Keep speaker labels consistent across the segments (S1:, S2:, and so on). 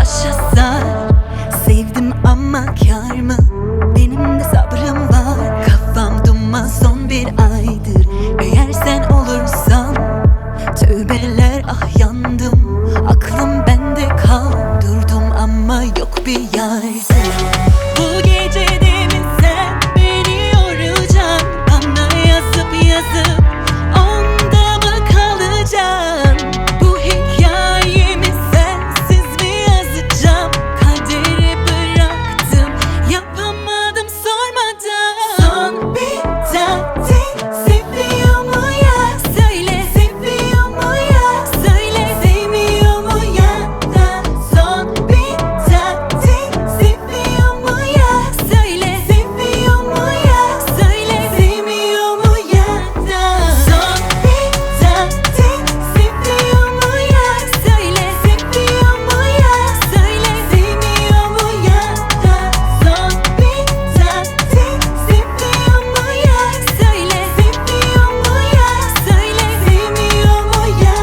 S1: başa sar. Sevdim ama kâr mı? Benim de sabrım var. Kafam duman son bir aydır. Eğer sen olursan tövbeler, ah yandım. Aklım bende kal. Durdum ama yok bir yar. Bu gece de mi sen beni yoracaksın? Bana yazıp yazıp onda mı kalacaksın? Bu hikayemi sensiz mi yazacağım? Kaderi bıraktım, yapamadım sormadan. Son bir taktik seviyor mu ya? Söyle seviyor mu ya? Söyle sevmiyor mu ya da? Son bir taktik seviyor mu ya? Söyle seviyor mu ya? Söyle sevmiyor mu ya da? Son bir taktik seviyor mu ya? Söyle seviyor mu ya? Söyle sevmiyor mu ya da? Son bir taktik seviyor mu ya? Söyle seviyor mu ya? Söyle sevmiyor mu ya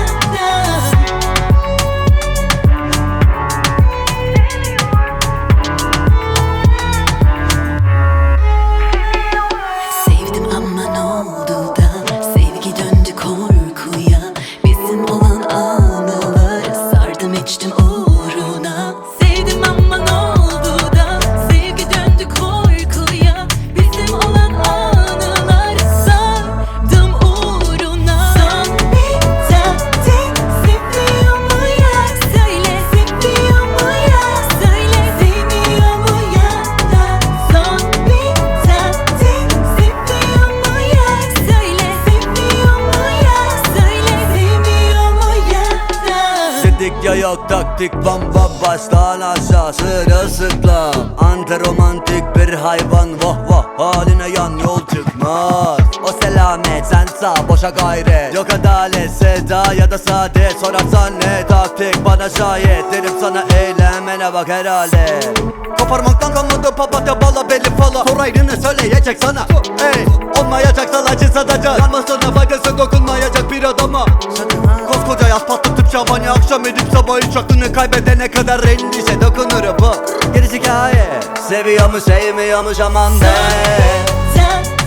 S1: Sevdim ama ne oldu da sevgi döndü korkuya. Bizim olan anıları sardım içtim uğruna. Sevdim ama ne oldu da sevgi döndü korkuya. Bizim olan anıları sardım uğruna. Son bir taktik seviyor mu ya? Söyle seviyor mu ya? Söyle sevmiyor mu ya da? Son bir taktik seviyor mu ya? Söyle seviyor mu ya? Söyle sevmiyor mu ya da?
S2: Dedik ya yok taktik bomba baştan aşağı sırılsıklam. Antiromantik bir hayvan vah vah haline yan yol çıkmaz. O selamet sen sağ boşa gayret. Yok adalet seda ya da saadet. Sorarsan ne taktik bana şayet. Derim sana eylemene bak herhalde. Koparmaktan kalmadı papatya bala belli fala. Sor ayrını söyleyecek sana. Ey olmayacaksa acı satacak. Yanmasına faydası dokunmayacak bir adama. Koskoca yaz patlı tıp şabani. Akşam edip sabah hiç aklını kaybedene kadar endişe dokunur bu. Gerisi hikaye. Seviyormuş sevmiyormuş aman be.